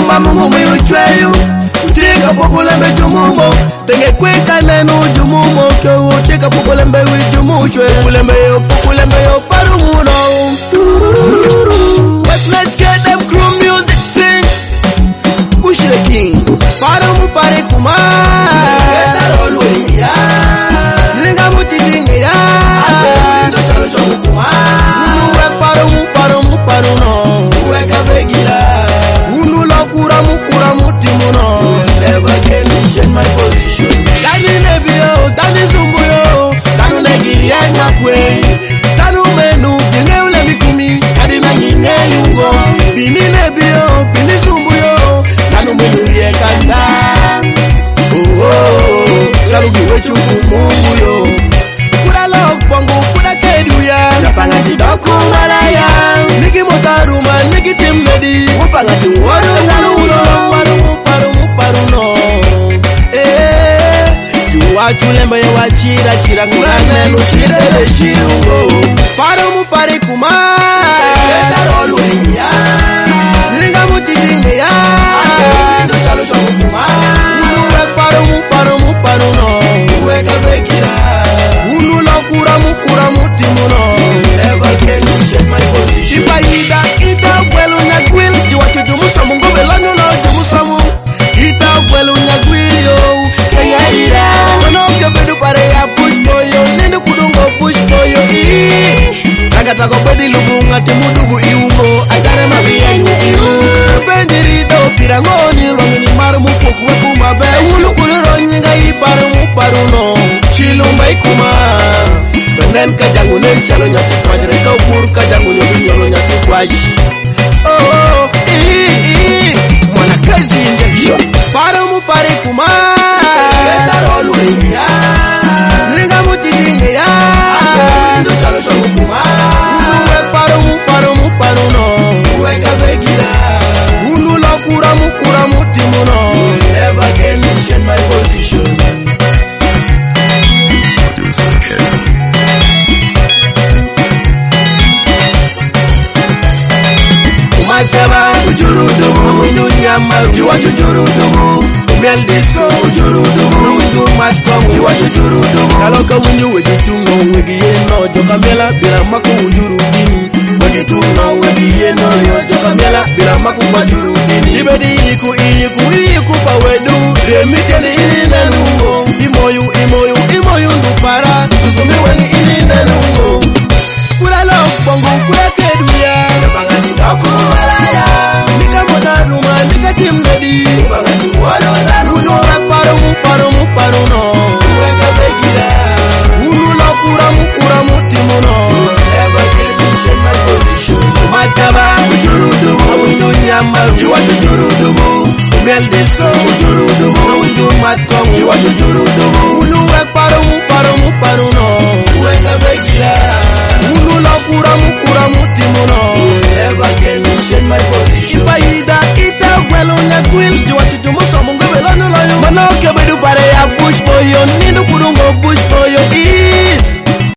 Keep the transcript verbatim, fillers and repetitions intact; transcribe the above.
Mama mungu miyuchweyu Chika pukulembe jumumo Tenge kweka nenu jumumo Kyo chika pukulembe wijumushwe Pukulembe yo, pukulembe yo parumuno But let's get them crew music sing Push the king Parumu pare kuma Geta rolu ingia Linga muti jingia Ate chalo chomu kuma Uwe parumu parumu paruno Uwe kabegila Unu la kuramu kuramu timuno Never can change my position Dani nebio, dani zumbuyo Danu negiria na kwe Danu menu, bine ule mikumi Adi na nyine yungo Bini nebio, bini zumbuyo Danu menu rie kanda Oh oh, salugi wechu kumungu yo Kura log bongo, kura kedu ya Napanga chidoku malaya Niki motaruma, niki timedi Wapanga tuwaro Danu ulo, parumu, parumu, paruno Eh, juwa chulemba ya wachira Chira kurane nushire de shirungo Parumu pare kuma Keta rolu ingia Linga muti dinge ya Ando chalo chomu kuma Uwe parumu parumu paruno Uwe kabekira Unu la kuramu kuramu timuno Never can you change my position Ipa ida ita gwelu nyagwil Jiwa chujumu samu ngobe lanyo na jumu samu Ita gwelu nyagwil yo Kaya ida Mano kebedu pare ya push boyo Nene kudungo push boyo Naga tako bedi lubunga timudubu iungo Ajare mabiya yu iu Bendirito pirangoni Rongini marumu pokuwe kumabe Ulu kuliro nyinga iparumu paruno Chilumba ikuma Benden kajangu nen chalo nyati kwajre Kaupur kajangu nyobi nyolo nyati kwaj Oh oh Ii Mwana kazi injection Parumu pare kuma Beta rolu ingia Linga muti dinge ya Ando chalo chomu kuma Uwe parumu parumu paruno Uwe kabegila Unu la kuramu kuramu timuno Never can you change my position Umataba ujurudumu Unyama Ujiwa chujurudumu Umel disco ujurudumu Undu matkom Ujiwa chujurudumu Kaloka unyu wejitungo Wegiyeno Joka mela Bila maku ujurudini Wegituno Wegiyeno Joka mela Bila maku majurudini Ibedi iku iku iku pawedu Remiteni ili nanungo Imoyu imoyu imoyu ndupara Susumi wengi ili nanungo Kula lok bongo kula keduya Napanga chidoku malaya Nika mota ruma nika timnedi Napanga chiwado wadanuno Uwe parumu parumu paruno Uwe kabegila Unu la kuramu kuramu timuno Never can you change my position Umataba ujurudumu Undu nyama Ujiwa chujurudumu Umel disco ujurudumu Undu matko